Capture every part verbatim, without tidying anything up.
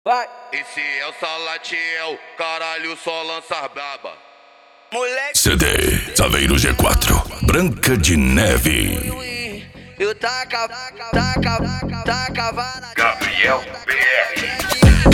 Vai. Esse é o Salatiel, caralho, só lança braba. Moleque. C D Saveiro G quatro, Branca de Neve. Eu taca, taca, taca, taca, Gabriel P R.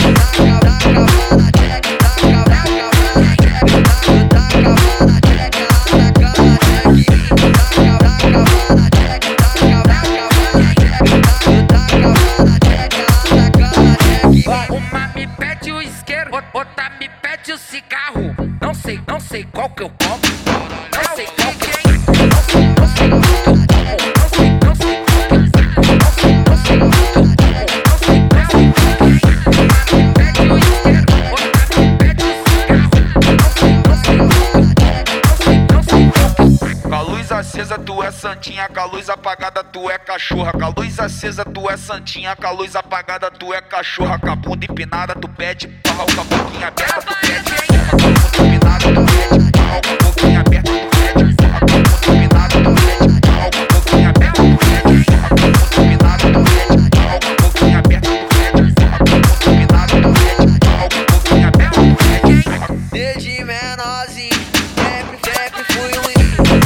Uma me pede o isqueiro, outra me pede o cigarro. Não sei, não sei qual que eu como. Não sei qual que é. Não sei, não sei qual que eu como. Não sei, não sei qual que eu como. Não sei, não sei qual que eu como. Não sei, não sei qual que é. Uma me pede o isqueiro, outra me pede o cigarro. Não sei, não sei qual que eu como. Não sei, não sei qual que eu como. Com a luz acesa tu é santinha, com a luz apagada tu é cachorra. Com a luz acesa tu é santinha, com a luz apagada tu é cachorra. Com a bunda empinada tu pede pau, com a boquinha aberta tu pede porra. Com a bunda empinada tu pede pau, com a boquinha aberta tu pede porra. Com a bunda empinada tu pede pau, com a boquinha aberta tu pede porra. Com a bunda empinada tu pede pau, com a boquinha aberta tu pede porra. Com a bunda empinada tu pede pau, com a boquinha aberta tu pede porra. Desde menorzinho, sempre, sempre fui um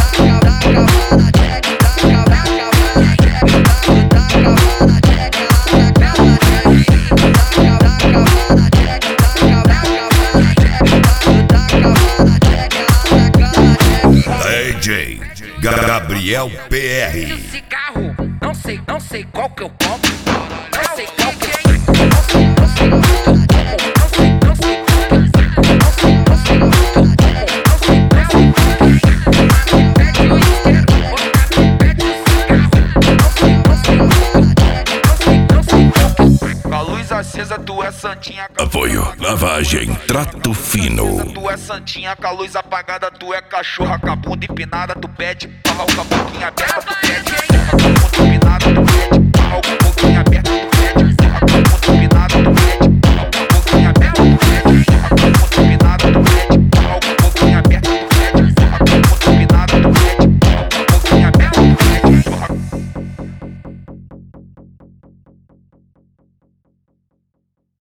D J Gabriel P R. Cigarro, não sei, não sei qual que eu como. Não sei qual que é. Não sei, não sei qual que eu como. Não sei, não sei qual que eu como. Não sei, não sei qual que eu como. Não sei, não sei qual que é. Uma me pede o isqueiro, outra me pede o cigarro. Não sei, não sei qual que eu como. Não sei, não sei qual que eu como. Com a luz acesa tu é santinha, com a Apoio, lavagem, trato fino. tu é santinha, com a luz apagada tu é cachorra. Com a bunda empinada tu pede pau, com a boquinha aberta tu pede